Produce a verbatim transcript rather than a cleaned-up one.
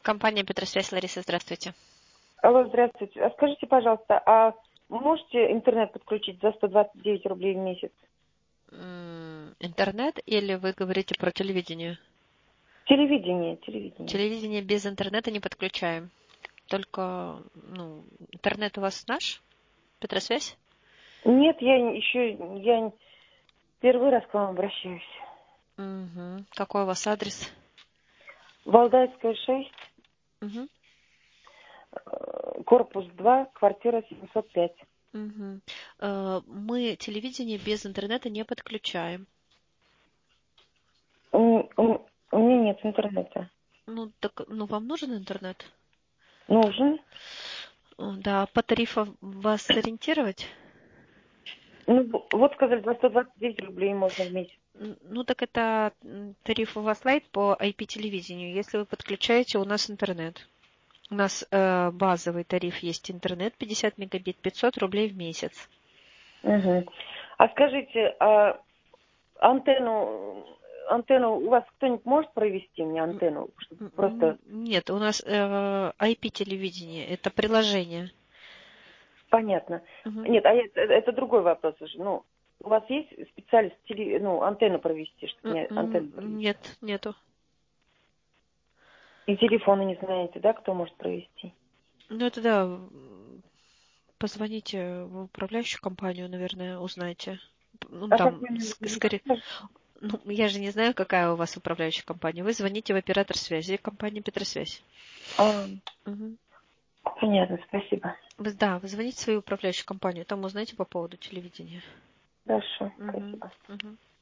Компания Петросвязь, Лариса, здравствуйте. Алло, здравствуйте. А скажите, пожалуйста, а можете интернет подключить за сто двадцать девять рублей в месяц? М, Интернет или вы говорите про телевидение? Телевидение, телевидение. Телевидение без интернета не подключаем. Только, ну, интернет у вас наш? Петросвязь? Нет, я еще, я первый раз к вам обращаюсь. Угу. Какой у вас адрес? Валдайская, шесть, Угу. э, корпус два, квартира семьсот пять. Угу. Мы телевидение без интернета не подключаем. У, у- у меня нет интернета. Ну, так, ну, вам нужен интернет? Нужен? О, Да, по тарифам вас сориентировать? Ну, вот сказали, за сто двадцать девять рублей можно в месяц. Н- Ну, так это м, тариф у вас лайт по ай пи-телевидению, если вы подключаете у нас интернет. У нас э, базовый тариф есть интернет, пятьдесят мегабит, пятьсот рублей в месяц. Угу. А скажите, а антенну, антенну у вас кто-нибудь может провести мне М, антенну? Чтобы м, просто м, Нет, у нас э, ай пи-телевидение, это приложение. понятно. Мгм. Нет, а это, это другой вопрос уже. Ну, у вас есть специалист, теле- ну, антенну провести, чтобы М, мне м, антенну провести? Нет, нету. И телефоны не знаете, да, кто может провести? Ну, это да, м, позвоните в управляющую компанию, наверное, узнаете. Ну, А как там, вы мне ск- не скорее, подскажете? ну, я же не знаю, какая у вас управляющая компания. Вы звоните в оператор связи, компания Петросвязь. А, Мгм. понятно, спасибо. Вы- Да, вы звоните в свою управляющую компанию, там узнаете по поводу телевидения. Хорошо, Мгм. спасибо. Мгм.